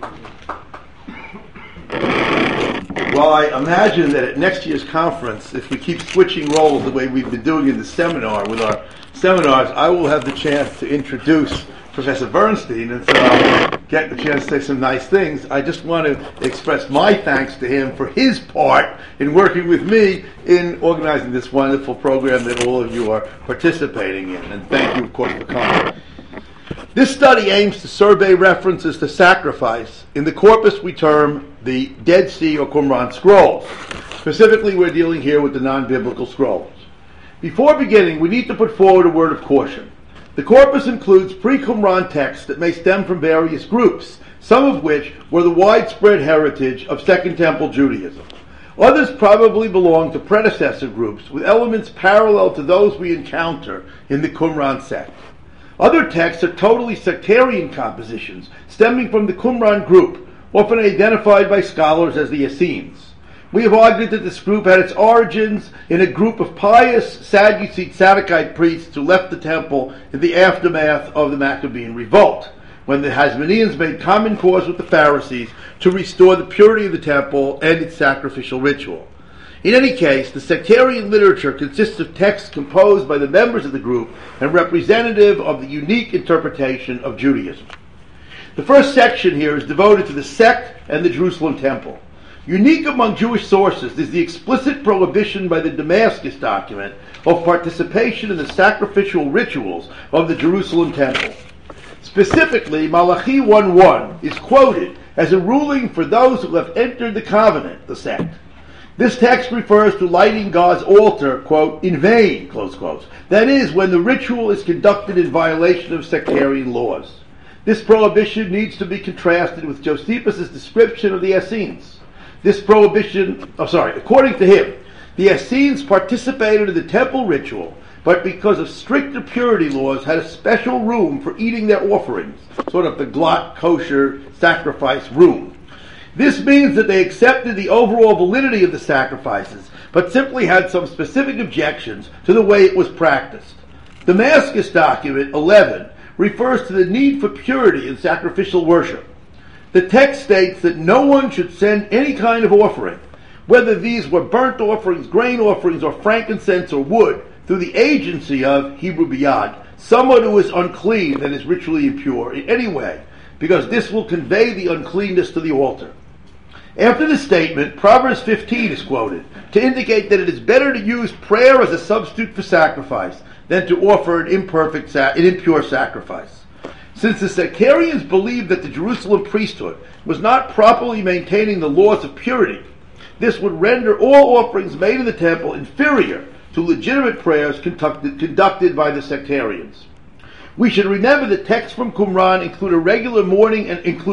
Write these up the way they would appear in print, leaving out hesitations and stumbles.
Well, I imagine that at next year's conference, if we keep switching roles the way we've been doing in the seminar with our seminars, I will have the chance to introduce Professor Bernstein, and so I'll get the chance to say some nice things. I just want to express my thanks to him for his part in working with me in organizing this wonderful program that all of you are participating in. And thank you, of course, for coming. This study aims to survey references to sacrifice in the corpus we term the Dead Sea or Qumran scrolls. Specifically, we're dealing here with the non-biblical scrolls. Before beginning, we need to put forward a word of caution. The corpus includes pre-Qumran texts that may stem from various groups, some of which were the widespread heritage of Second Temple Judaism. Others probably belong to predecessor groups with elements parallel to those we encounter in the Qumran sect. Other texts are totally sectarian compositions stemming from the Qumran group, often identified by scholars as the Essenes. We have argued that this group had its origins in a group of pious Sadducete Sadducite priests who left the temple in the aftermath of the Maccabean revolt, when the Hasmoneans made common cause with the Pharisees to restore the purity of the temple and its sacrificial ritual. In any case, the sectarian literature consists of texts composed by the members of the group and representative of the unique interpretation of Judaism. The first section here is devoted to the sect and the Jerusalem temple. Unique among Jewish sources is the explicit prohibition by the Damascus document of participation in the sacrificial rituals of the Jerusalem temple. Specifically, Malachi 1:1 is quoted as a ruling for those who have entered the covenant, the sect. This text refers to lighting God's altar, quote, in vain, close quotes. That is, when the ritual is conducted in violation of sectarian laws. This prohibition needs to be contrasted with Josephus' description of the Essenes. According to him, the Essenes participated in the temple ritual, but because of stricter purity laws had a special room for eating their offerings, sort of the glot kosher sacrifice room. This means that they accepted the overall validity of the sacrifices, but simply had some specific objections to the way it was practiced. Damascus document 11 refers to the need for purity in sacrificial worship. The text states that no one should send any kind of offering, whether these were burnt offerings, grain offerings, or frankincense or wood, through the agency of Hebrew biyad, someone who is unclean and is ritually impure in any way, because this will convey the uncleanness to the altar. After this statement, Proverbs 15 is quoted to indicate that it is better to use prayer as a substitute for sacrifice than to offer an impure sacrifice. Since the sectarians believed that the Jerusalem priesthood was not properly maintaining the laws of purity, this would render all offerings made in the temple inferior to legitimate prayers conducted by the sectarians. We should remember that texts from Qumran include regular morning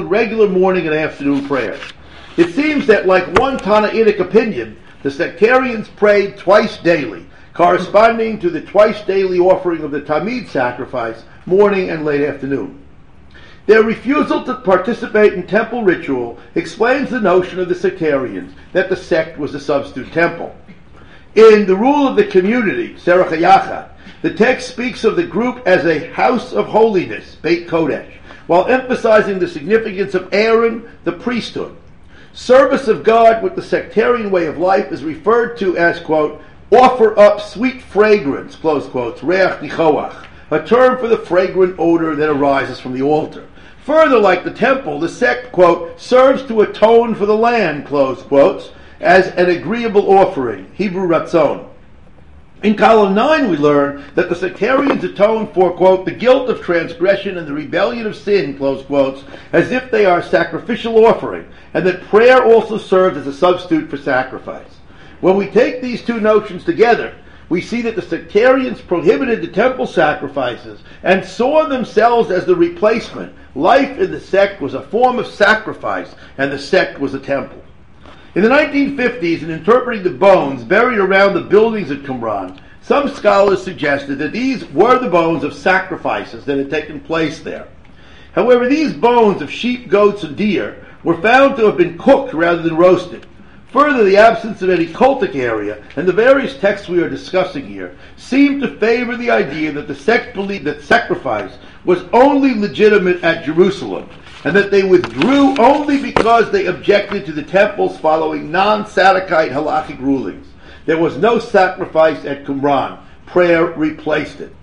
and afternoon prayers. It seems that, like one Tannaitic opinion, the sectarians prayed twice daily, corresponding to the twice daily offering of the Tamid sacrifice, morning and late afternoon. Their refusal to participate in temple ritual explains the notion of the sectarians that the sect was a substitute temple. In the rule of the community, Serach HaYachad, the text speaks of the group as a house of holiness, Beit Kodesh, while emphasizing the significance of Aaron, the priesthood. Service of God with the sectarian way of life is referred to as, quote, offer up sweet fragrance, close quotes, reach nichoach, a term for the fragrant odor that arises from the altar. Further, like the temple, the sect, quote, serves to atone for the land, close quotes, as an agreeable offering, Hebrew ratzon. In column 9 we learn that the sectarians atone for, quote, the guilt of transgression and the rebellion of sin, close quotes, as if they are sacrificial offering, and that prayer also serves as a substitute for sacrifice. When we take these two notions together, we see that the sectarians prohibited the temple sacrifices and saw themselves as the replacement. Life in the sect was a form of sacrifice, and the sect was a temple. In the 1950s, in interpreting the bones buried around the buildings at Qumran, some scholars suggested that these were the bones of sacrifices that had taken place there. However, these bones of sheep, goats, and deer were found to have been cooked rather than roasted. Further, the absence of any cultic area and the various texts we are discussing here seem to favor the idea that the sect believed that sacrifice was only legitimate at Jerusalem, and that they withdrew only because they objected to the temples following non-Sadducite halachic rulings. There was no sacrifice at Qumran. Prayer replaced it.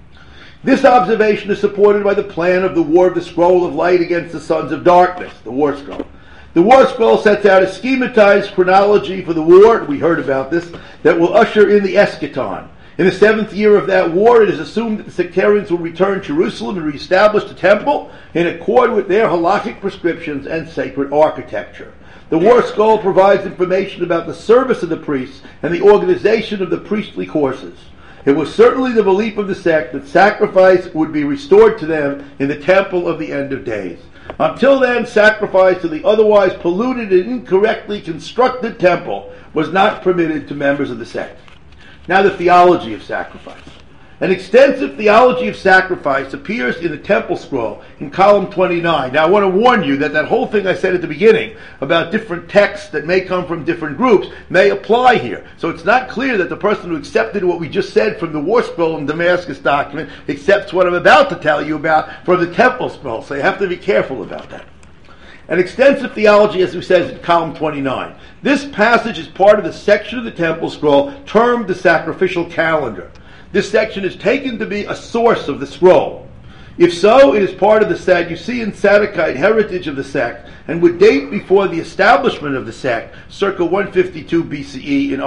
This observation is supported by the plan of the War of the Scroll of Light against the Sons of Darkness, the War Scroll. The War Scroll sets out a schematized chronology for the war, we heard about this, that will usher in the eschaton. In the 7th year of that war, it is assumed that the sectarians will return to Jerusalem and reestablish the temple in accord with their halachic prescriptions and sacred architecture. The War Scroll provides information about the service of the priests and the organization of the priestly courses. It was certainly the belief of the sect that sacrifice would be restored to them in the temple of the end of days. Until then, sacrifice to the otherwise polluted and incorrectly constructed temple was not permitted to members of the sect. Now the theology of sacrifice. An extensive theology of sacrifice appears in the Temple Scroll in column 29. Now I want to warn you that whole thing I said at the beginning about different texts that may come from different groups may apply here. So it's not clear that the person who accepted what we just said from the War Scroll and Damascus document accepts what I'm about to tell you about from the Temple Scroll. So you have to be careful about that. An extensive theology, as we said, in column 29. This passage is part of the section of the Temple Scroll termed the sacrificial calendar. This section is taken to be a source of the scroll. If so, it is part of the Sadducean Sadducite heritage of the sect and would date before the establishment of the sect, circa 152 BCE in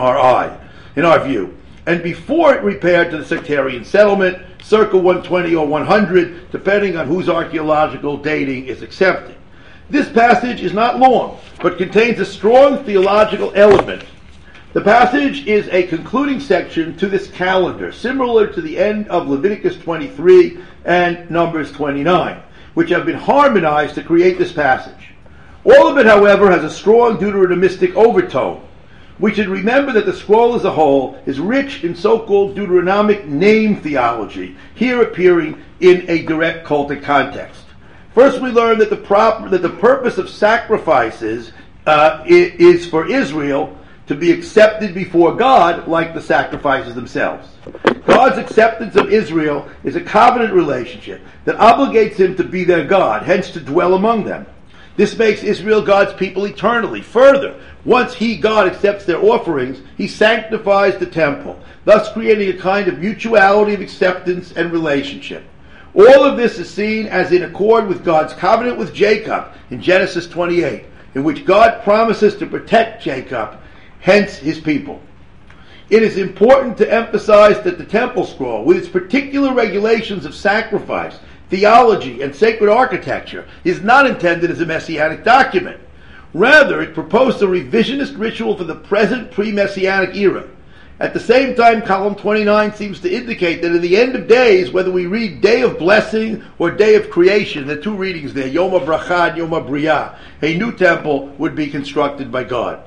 our view, and before it repaired to the sectarian settlement, circa 120 or 100, depending on whose archaeological dating is accepted. This passage is not long, but contains a strong theological element. The passage is a concluding section to this calendar, similar to the end of Leviticus 23 and Numbers 29, which have been harmonized to create this passage. All of it, however, has a strong Deuteronomistic overtone. We should remember that the scroll as a whole is rich in so-called Deuteronomic name theology, here appearing in a direct cultic context. First, we learn that the purpose of sacrifices is for Israel to be accepted before God like the sacrifices themselves. God's acceptance of Israel is a covenant relationship that obligates him to be their God, hence to dwell among them. This makes Israel God's people eternally. Further, once he, God, accepts their offerings, he sanctifies the temple, thus creating a kind of mutuality of acceptance and relationship. All of this is seen as in accord with God's covenant with Jacob in Genesis 28, in which God promises to protect Jacob, hence his people. It is important to emphasize that the Temple Scroll, with its particular regulations of sacrifice, theology, and sacred architecture, is not intended as a messianic document. Rather, it proposed a revisionist ritual for the present pre-messianic era. At the same time, column 29 seems to indicate that in the end of days, whether we read Day of Blessing or Day of Creation, the two readings there, Yom HaBracha and Yom HaBriyah, a new temple would be constructed by God.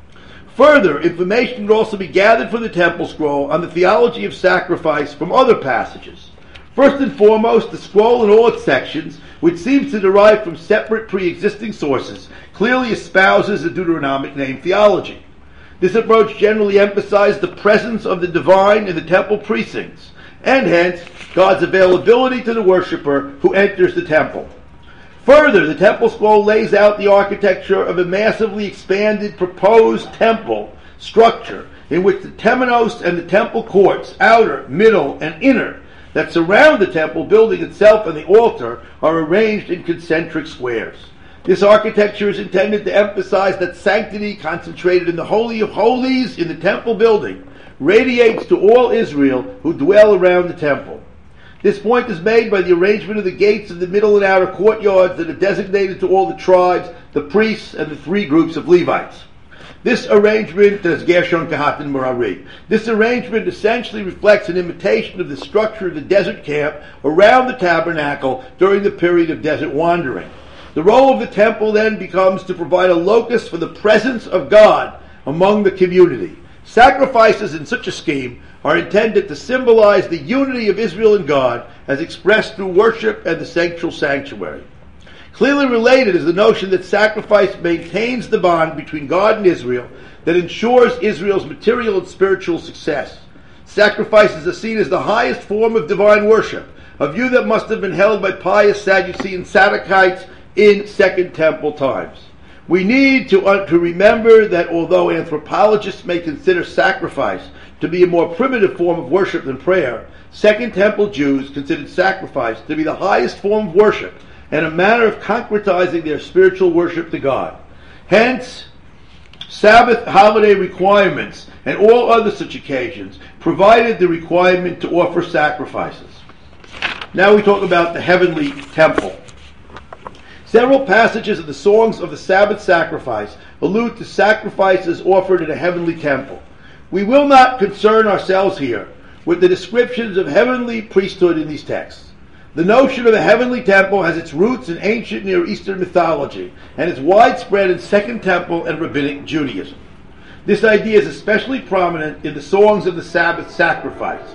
Further, information would also be gathered from the Temple Scroll on the theology of sacrifice from other passages. First and foremost, the scroll in all its sections, which seems to derive from separate pre-existing sources, clearly espouses a Deuteronomic name theology. This approach generally emphasized the presence of the divine in the temple precincts, and hence God's availability to the worshiper who enters the temple. Further, the Temple Scroll lays out the architecture of a massively expanded proposed temple structure in which the temenos and the temple courts, outer, middle, and inner, that surround the temple building itself and the altar are arranged in concentric squares. This architecture is intended to emphasize that sanctity concentrated in the Holy of Holies in the temple building radiates to all Israel who dwell around the temple. This point is made by the arrangement of the gates of the middle and outer courtyards that are designated to all the tribes, the priests, and the three groups of Levites. This arrangement is Gershon, Kehat, and Merari. This arrangement essentially reflects an imitation of the structure of the desert camp around the tabernacle during the period of desert wandering. The role of the temple then becomes to provide a locus for the presence of God among the community. Sacrifices in such a scheme are intended to symbolize the unity of Israel and God as expressed through worship and the sanctual sanctuary. Clearly related is the notion that sacrifice maintains the bond between God and Israel that ensures Israel's material and spiritual success. Sacrifices are seen as the highest form of divine worship, a view that must have been held by pious Sadducean Sadducites in Second Temple times. We need to remember that although anthropologists may consider sacrifice to be a more primitive form of worship than prayer, Second Temple Jews considered sacrifice to be the highest form of worship and a manner of concretizing their spiritual worship to God. Hence, Sabbath holiday requirements and all other such occasions provided the requirement to offer sacrifices. Now we talk about the heavenly temple. Several passages of the songs of the Sabbath sacrifice allude to sacrifices offered in a heavenly temple. We will not concern ourselves here with the descriptions of heavenly priesthood in these texts. The notion of a heavenly temple has its roots in ancient Near Eastern mythology and is widespread in Second Temple and Rabbinic Judaism. This idea is especially prominent in the songs of the Sabbath sacrifice.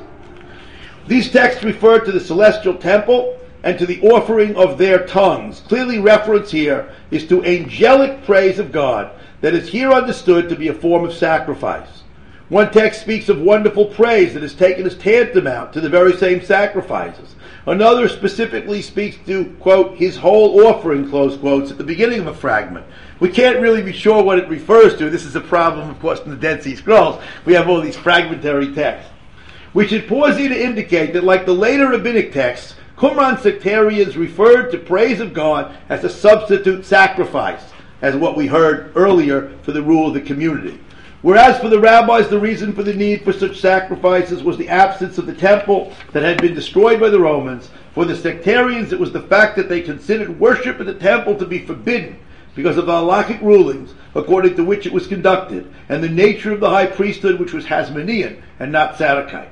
These texts refer to the celestial temple and to the offering of their tongues. Clearly, reference here is to angelic praise of God that is here understood to be a form of sacrifice. One text speaks of wonderful praise that is taken as tantamount to the very same sacrifices. Another specifically speaks to, quote, his whole offering, close quotes, at the beginning of a fragment. We can't really be sure what it refers to. This is a problem, of course, in the Dead Sea Scrolls. We have all these fragmentary texts. We should pause here to indicate that, like the later rabbinic texts, Qumran sectarians referred to praise of God as a substitute sacrifice, as what we heard earlier for the rule of the community. Whereas for the rabbis, the reason for the need for such sacrifices was the absence of the temple that had been destroyed by the Romans. For the sectarians, it was the fact that they considered worship at the temple to be forbidden because of the halakhic rulings according to which it was conducted, and the nature of the high priesthood, which was Hasmonean and not Sadducite.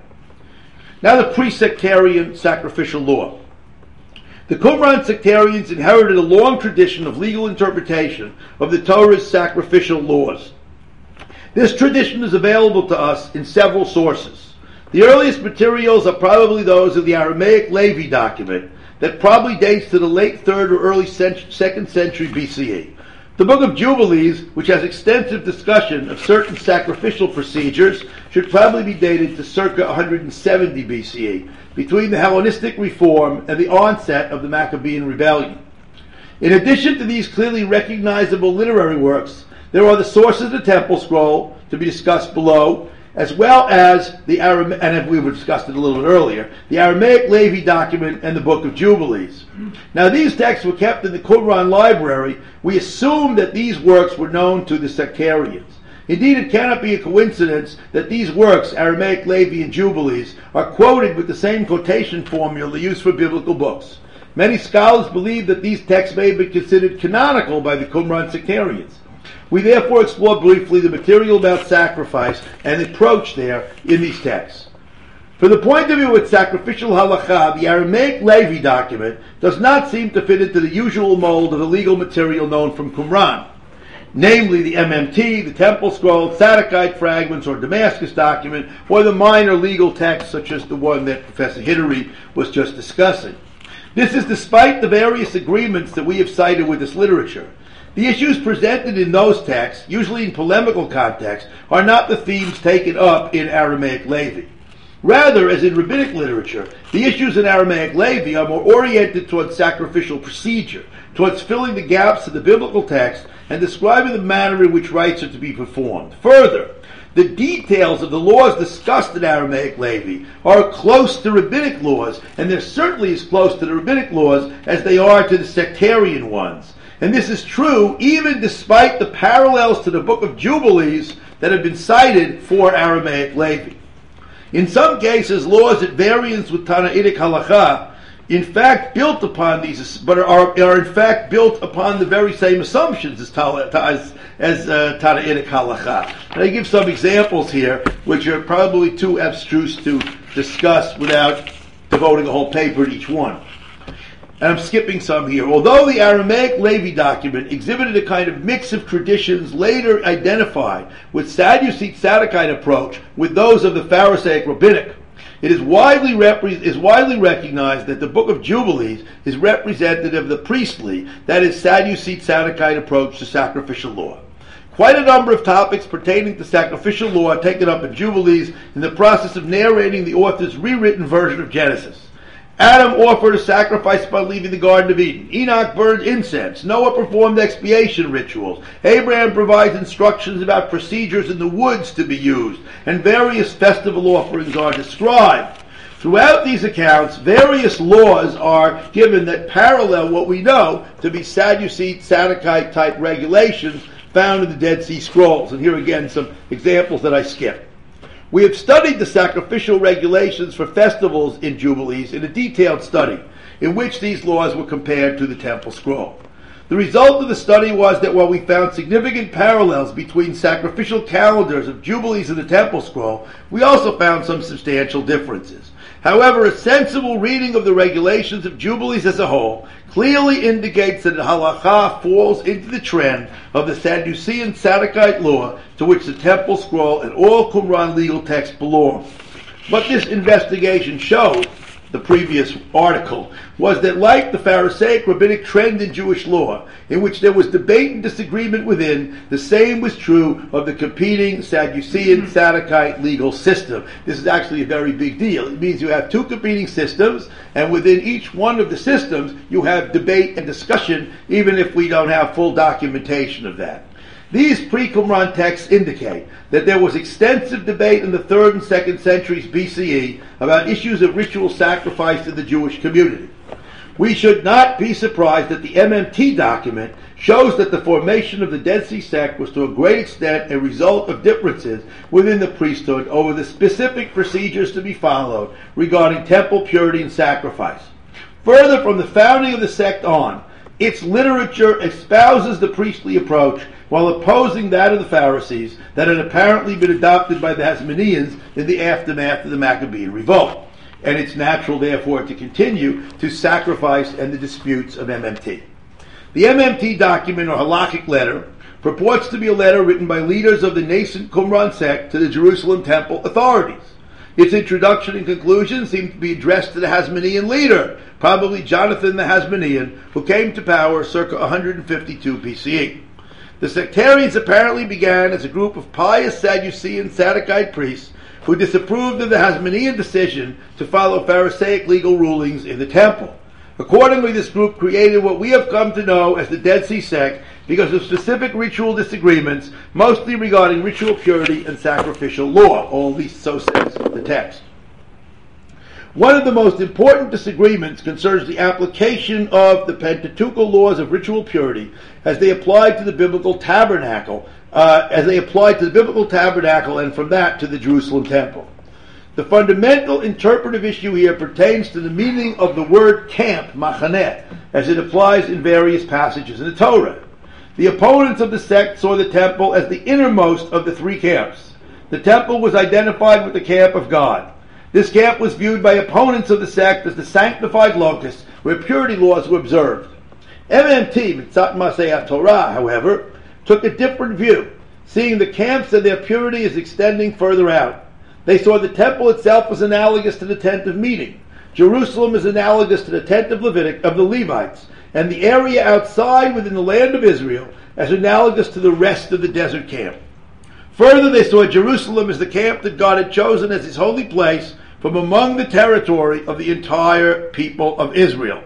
Now the pre-sectarian sacrificial law. The Qumran sectarians inherited a long tradition of legal interpretation of the Torah's sacrificial laws. This tradition is available to us in several sources. The earliest materials are probably those of the Aramaic Levi document that probably dates to the late 3rd or early 2nd century BCE. The Book of Jubilees, which has extensive discussion of certain sacrificial procedures, should probably be dated to circa 170 BCE, between the Hellenistic reform and the onset of the Maccabean rebellion. In addition to these clearly recognizable literary works, there are the sources of the Temple Scroll, to be discussed below, as well as the and we discussed it a little bit earlier, the Aramaic Levi document and the Book of Jubilees. Now these texts were kept in the Qumran library. We assume that these works were known to the sectarians. Indeed, it cannot be a coincidence that these works, Aramaic Levi and Jubilees, are quoted with the same quotation formula used for biblical books. Many scholars believe that these texts may be considered canonical by the Qumran sectarians. We therefore explore briefly the material about sacrifice and the approach there in these texts. From the point of view of sacrificial halakha, the Aramaic Levi document does not seem to fit into the usual mold of the legal material known from Qumran, namely the MMT, the Temple Scroll, Sadducite fragments or Damascus document, or the minor legal texts such as the one that Professor Hidary was just discussing. This is despite the various agreements that we have cited with this literature. The issues presented in those texts, usually in polemical context, are not the themes taken up in Aramaic Levi. Rather, as in rabbinic literature, the issues in Aramaic Levi are more oriented towards sacrificial procedure, towards filling the gaps of the biblical text and describing the manner in which rites are to be performed. Further, the details of the laws discussed in Aramaic Levi are close to rabbinic laws, and they're certainly as close to the rabbinic laws as they are to the sectarian ones. And this is true even despite the parallels to the Book of Jubilees that have been cited for Aramaic Levi. In some cases, laws at variance with Tanaitic halakha, in fact built upon these, but are in fact built upon the very same assumptions as Tanaitic halakha. And I give some examples here, which are probably too abstruse to discuss without devoting a whole paper to each one. And I'm skipping some here. Although the Aramaic Levi document exhibited a kind of mix of traditions later identified with Sadducite Sadducite approach with those of the Pharisaic Rabbinic, it is widely recognized that the Book of Jubilees is representative of the priestly, that is Sadducite Sadducite approach to sacrificial law. Quite a number of topics pertaining to sacrificial law are taken up in Jubilees in the process of narrating the author's rewritten version of Genesis. Adam offered a sacrifice by leaving the Garden of Eden. Enoch burned incense. Noah performed expiation rituals. Abraham provides instructions about procedures in the woods to be used, and various festival offerings are described. Throughout these accounts, various laws are given that parallel what we know to be Sadducee, Sadducite type regulations found in the Dead Sea Scrolls. And here again some examples that I skipped. We have studied the sacrificial regulations for festivals in Jubilees in a detailed study, in which these laws were compared to the Temple Scroll. The result of the study was that while we found significant parallels between sacrificial calendars of Jubilees and the Temple Scroll, we also found some substantial differences. However, a sensible reading of the regulations of Jubilees as a whole clearly indicates that the halakha falls into the trend of the Sadducean Sadducite law to which the Temple Scroll and all Qumran legal texts belong. What this investigation showed, the previous article, was that like the Pharisaic rabbinic trend in Jewish law, in which there was debate and disagreement within, the same was true of the competing Sadducean Sadducite legal system. This is actually a very big deal. It means you have two competing systems, and within each one of the systems you have debate and discussion, even if we don't have full documentation of that. These pre-Qumran texts indicate that there was extensive debate in the 3rd and 2nd centuries BCE about issues of ritual sacrifice in the Jewish community. We should not be surprised that the MMT document shows that the formation of the Dead Sea sect was to a great extent a result of differences within the priesthood over the specific procedures to be followed regarding temple purity and sacrifice. Further, from the founding of the sect on, its literature espouses the priestly approach while opposing that of the Pharisees that had apparently been adopted by the Hasmoneans in the aftermath of the Maccabean revolt. And it's natural, therefore, to continue to sacrifice and the disputes of MMT. The MMT document, or halakhic letter, purports to be a letter written by leaders of the nascent Qumran sect to the Jerusalem temple authorities. Its introduction and conclusion seem to be addressed to the Hasmonean leader, probably Jonathan the Hasmonean, who came to power circa 152 BCE. The sectarians apparently began as a group of pious Sadducean Sadducite priests who disapproved of the Hasmonean decision to follow Pharisaic legal rulings in the temple. Accordingly, this group created what we have come to know as the Dead Sea sect because of specific ritual disagreements, mostly regarding ritual purity and sacrificial law, or at least so says the text. One of the most important disagreements concerns the application of the Pentateuchal laws of ritual purity as they applied to the biblical tabernacle, and from that to the Jerusalem temple. The fundamental interpretive issue here pertains to the meaning of the word camp, machaneh, as it applies in various passages in the Torah. The opponents of the sect saw the temple as the innermost of the three camps. The temple was identified with the camp of God. This camp was viewed by opponents of the sect as the sanctified locus where purity laws were observed. MMT, Mitzat Masei Torah, however, took a different view, seeing the camps and their purity as extending further out. They saw the temple itself as analogous to the tent of meeting. Jerusalem is analogous to the tent of the Levites, and the area outside within the land of Israel as analogous to the rest of the desert camp. Further, they saw Jerusalem as the camp that God had chosen as his holy place from among the territory of the entire people of Israel.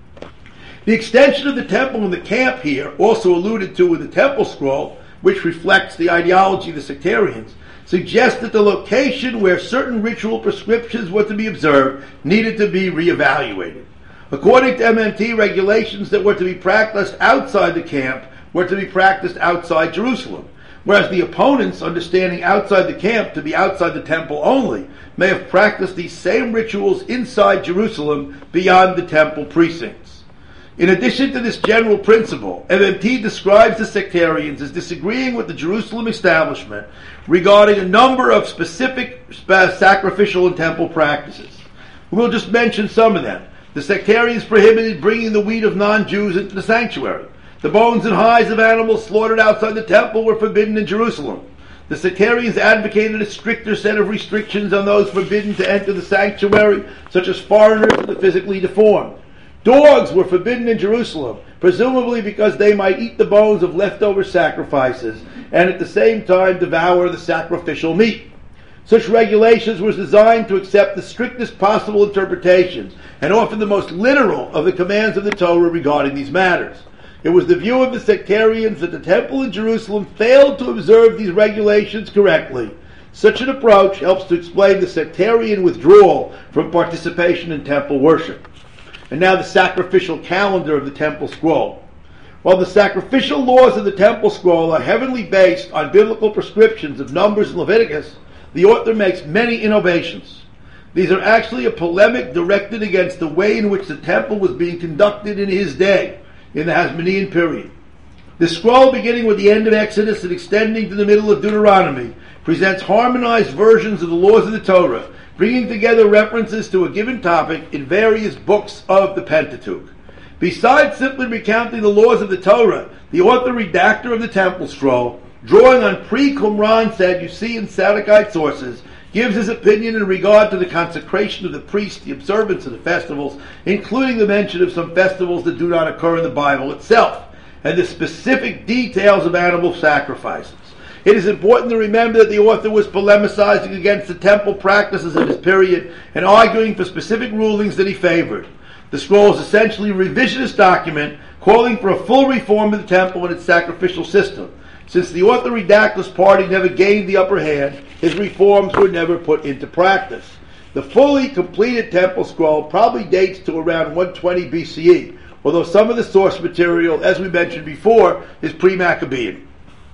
The extension of the temple and the camp here, also alluded to in the Temple Scroll, which reflects the ideology of the sectarians, suggests that the location where certain ritual prescriptions were to be observed needed to be reevaluated. According to MMT, regulations that were to be practiced outside the camp were to be practiced outside Jerusalem, whereas the opponents, understanding outside the camp to be outside the temple only, may have practiced these same rituals inside Jerusalem beyond the temple precincts. In addition to this general principle, MMT describes the sectarians as disagreeing with the Jerusalem establishment regarding a number of specific sacrificial and temple practices. We'll just mention some of them. The sectarians prohibited bringing the wheat of non-Jews into the sanctuary. The bones and hides of animals slaughtered outside the temple were forbidden in Jerusalem. The sectarians advocated a stricter set of restrictions on those forbidden to enter the sanctuary, such as foreigners and the physically deformed. Dogs were forbidden in Jerusalem, presumably because they might eat the bones of leftover sacrifices and at the same time devour the sacrificial meat. Such regulations were designed to accept the strictest possible interpretations and often the most literal of the commands of the Torah regarding these matters. It was the view of the sectarians that the temple in Jerusalem failed to observe these regulations correctly. Such an approach helps to explain the sectarian withdrawal from participation in temple worship. And now the sacrificial calendar of the temple scroll. While the sacrificial laws of the temple scroll are heavily based on biblical prescriptions of Numbers and Leviticus, the author makes many innovations. These are actually a polemic directed against the way in which the temple was being conducted in his day, in the Hasmonean period. The scroll, beginning with the end of Exodus and extending to the middle of Deuteronomy, presents harmonized versions of the laws of the Torah, bringing together references to a given topic in various books of the Pentateuch. Besides simply recounting the laws of the Torah, the author redactor of the Temple Scroll, drawing on pre-Qumran Sadducean Sadducite sources, gives his opinion in regard to the consecration of the priest, the observance of the festivals, including the mention of some festivals that do not occur in the Bible itself, and the specific details of animal sacrifices. It is important to remember that the author was polemicizing against the temple practices of his period and arguing for specific rulings that he favored. The scroll is essentially a revisionist document calling for a full reform of the temple and its sacrificial system. Since the author redactless party never gained the upper hand, his reforms were never put into practice. The fully completed temple scroll probably dates to around 120 BCE, although some of the source material, as we mentioned before, is pre-Maccabean.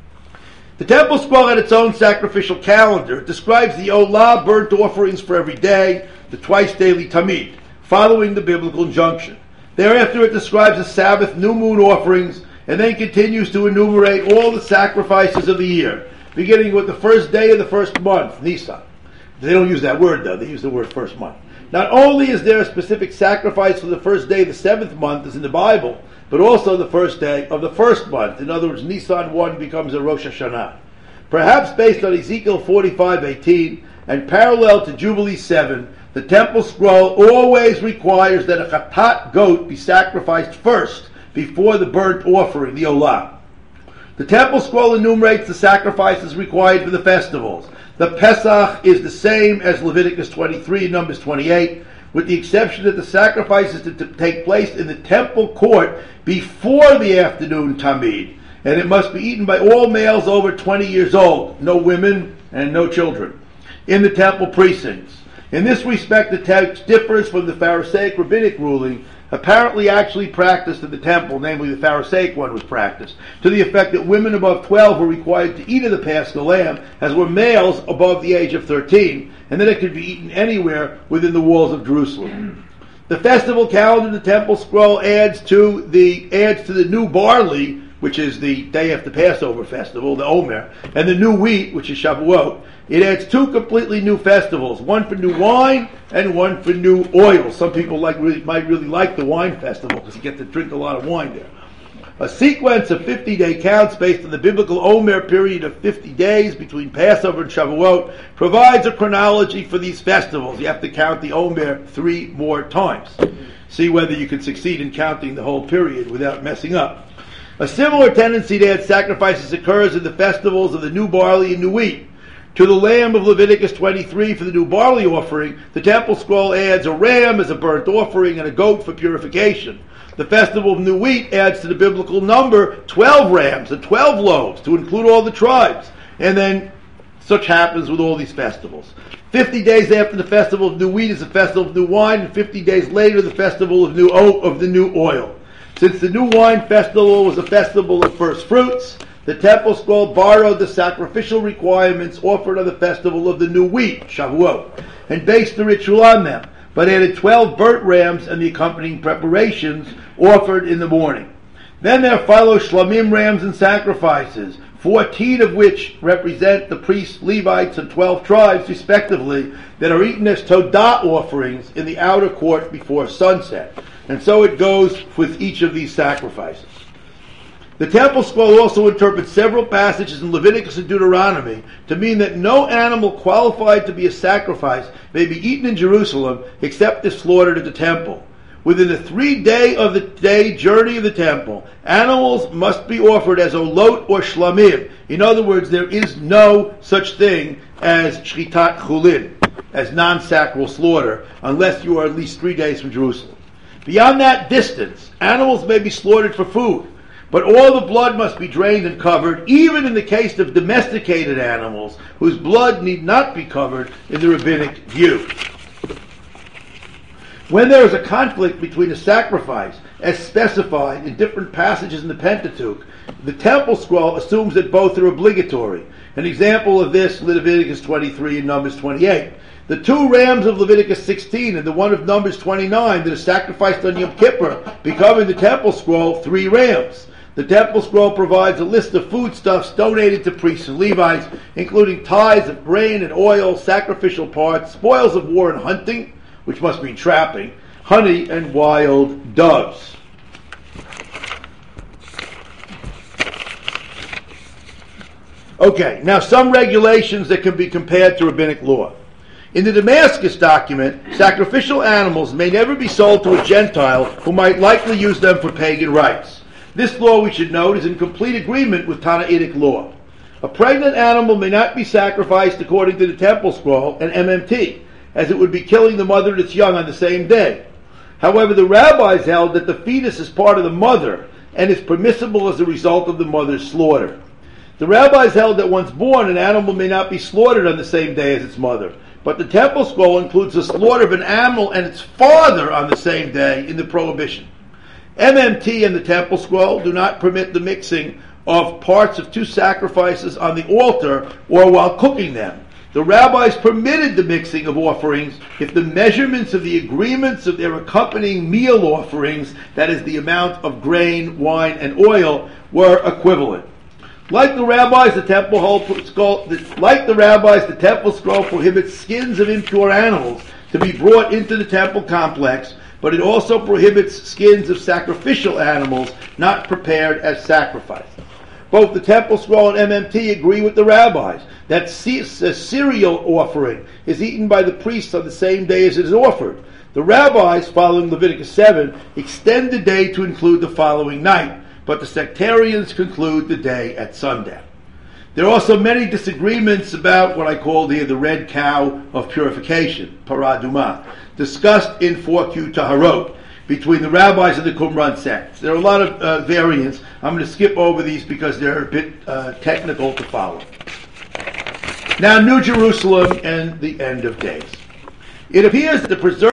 The temple scroll had its own sacrificial calendar. It describes the Olah, burnt offerings for every day, the twice daily Tamid, following the biblical injunction. Thereafter it describes the Sabbath, new moon offerings, and then continues to enumerate all the sacrifices of the year, beginning with the first day of the first month, Nisan. They don't use that word though, they use the word first month. Not only is there a specific sacrifice for the first day of the seventh month, as in the Bible, but also the first day of the first month. In other words, Nisan 1 becomes a Rosh Hashanah. Perhaps based on Ezekiel 45:18 and parallel to Jubilee 7, the temple scroll always requires that a chatat goat be sacrificed first before the burnt offering, the Olah. The temple scroll enumerates the sacrifices required for the festivals. The Pesach is the same as Leviticus 23 and Numbers 28, with the exception that the sacrifices to take place in the temple court before the afternoon Tamid, and it must be eaten by all males over 20 years old, no women and no children, in the temple precincts. In this respect, the text differs from the Pharisaic rabbinic ruling, apparently actually practiced in the temple, namely the Pharisaic one was practiced, to the effect that women above 12 were required to eat of the Paschal lamb, as were males above the age of 13, and that it could be eaten anywhere within the walls of Jerusalem. The festival calendar of the temple scroll adds to the new barley, which is the day after Passover festival, the Omer, and the new wheat, which is Shavuot. It adds two completely new festivals, one for new wine and one for new oil. Some people might really like the wine festival because you get to drink a lot of wine there. A sequence of 50-day counts based on the biblical Omer period of 50 days between Passover and Shavuot provides a chronology for these festivals. You have to count the Omer 3 more times. See whether you can succeed in counting the whole period without messing up. A similar tendency to add sacrifices occurs in the festivals of the new barley and new wheat. To the lamb of Leviticus 23 for the new barley offering, the temple scroll adds a ram as a burnt offering and a goat for purification. The festival of new wheat adds to the biblical number 12 rams and 12 loaves to include all the tribes. And then such happens with all these festivals. 50 days after the festival of new wheat is the festival of new wine, and 50 days later the festival of the new oil. Since the new wine festival was a festival of first fruits, the temple scroll borrowed the sacrificial requirements offered on the festival of the new wheat, Shavuot, and based the ritual on them, but added 12 burnt rams and the accompanying preparations offered in the morning. Then there follow shlamim rams and sacrifices, 14 of which represent the priests, Levites, and 12 tribes, respectively, that are eaten as todah offerings in the outer court before sunset. And so it goes with each of these sacrifices. The temple scroll also interprets several passages in Leviticus and Deuteronomy to mean that no animal qualified to be a sacrifice may be eaten in Jerusalem except if slaughtered at the temple. Within the 3-day journey of the temple, animals must be offered as olot or shlamim. In other words, there is no such thing as shchitat chulin. as non-sacral slaughter unless you are at least 3 days from Jerusalem. Beyond that distance, animals may be slaughtered for food, but all the blood must be drained and covered, even in the case of domesticated animals, whose blood need not be covered in the rabbinic view. When there is a conflict between a sacrifice, as specified in different passages in the Pentateuch, the Temple Scroll assumes that both are obligatory. An example of this, Leviticus 23 and Numbers 28. The 2 rams of Leviticus 16 and the one of Numbers 29 that are sacrificed on Yom Kippur become in the Temple Scroll 3 rams. The Temple Scroll provides a list of foodstuffs donated to priests and Levites, including tithes of grain and oil, sacrificial parts, spoils of war and hunting, which must mean trapping, honey and wild doves. Okay, now some regulations that can be compared to rabbinic law. In the Damascus document, sacrificial animals may never be sold to a Gentile who might likely use them for pagan rites. This law, we should note, is in complete agreement with Tannaitic law. A pregnant animal may not be sacrificed according to the Temple Scroll and MMT, as it would be killing the mother and its young on the same day. However, the rabbis held that the fetus is part of the mother and is permissible as a result of the mother's slaughter. The rabbis held that once born, an animal may not be slaughtered on the same day as its mother, but the Temple Scroll includes the slaughter of an animal and its father on the same day in the prohibition. MMT and the Temple Scroll do not permit the mixing of parts of 2 sacrifices on the altar or while cooking them. The rabbis permitted the mixing of offerings if the measurements of the agreements of their accompanying meal offerings, that is the amount of grain, wine, and oil, were equivalent. Like the rabbis, the Temple Scroll prohibits skins of impure animals to be brought into the temple complex, but it also prohibits skins of sacrificial animals not prepared as sacrifice. Both the Temple Scroll and MMT agree with the rabbis that a cereal offering is eaten by the priests on the same day as it is offered. The rabbis, following Leviticus 7, extend the day to include the following night, but the sectarians conclude the day at sundown. There are also many disagreements about what I call here the red cow of purification, paraduma, discussed in 4Q Taharot, between the rabbis and the Qumran sects. There are a lot of variants. I'm going to skip over these because they're a bit technical to follow. Now, New Jerusalem and the end of days. It appears that the preserved